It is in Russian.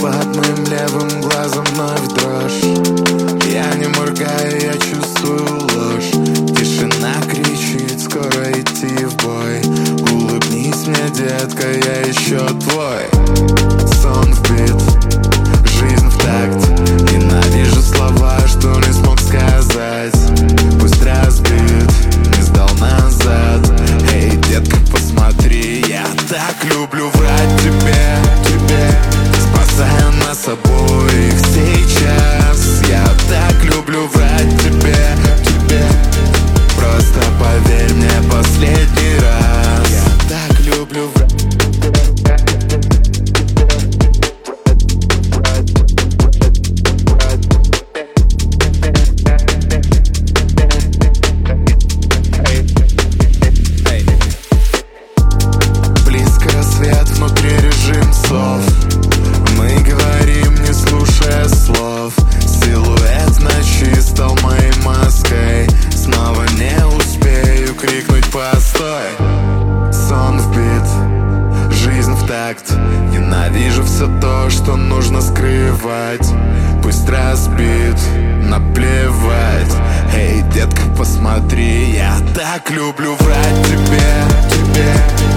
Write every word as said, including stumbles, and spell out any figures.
под моим левым глазом вновь дрожь. Я не моргаю, я чувствую ложь. Тишина кричит, скоро идти в бой. Улыбнись мне, детка, я еще твой. Сон вбит, жизнь в такт. Ненавижу слова, что не смог сказать. Пусть разбит, не сдал назад. Эй, детка, посмотри, я так люблю врать тебе, тебе, спасая нас обоих сейчас. Я так люблю врать тебе, тебе, просто поверь мне последний раз. Я так люблю врать. Свет внутри, режим сов. Мы говорим, не слушая слов. Силуэт ночи стал моей маской. Снова не успею крикнуть постой. Сон вбит, жизнь в такт. Ненавижу все то, что нужно скрывать. Пусть разбит, наплевать. Эй, детка, посмотри, я так люблю врать тебе, тебе.